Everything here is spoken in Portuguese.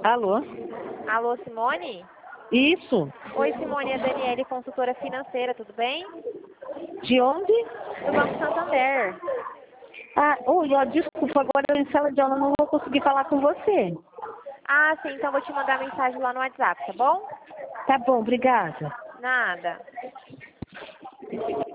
Alô? Alô, Simone? Isso? Oi, Simone, é a Daniele, consultora financeira, tudo bem? De onde? Do Banco Santander. Desculpa, agora eu em sala de aula não vou conseguir falar com você. Ah, sim, então vou te mandar mensagem lá no WhatsApp, tá bom? Tá bom, obrigada. Nada.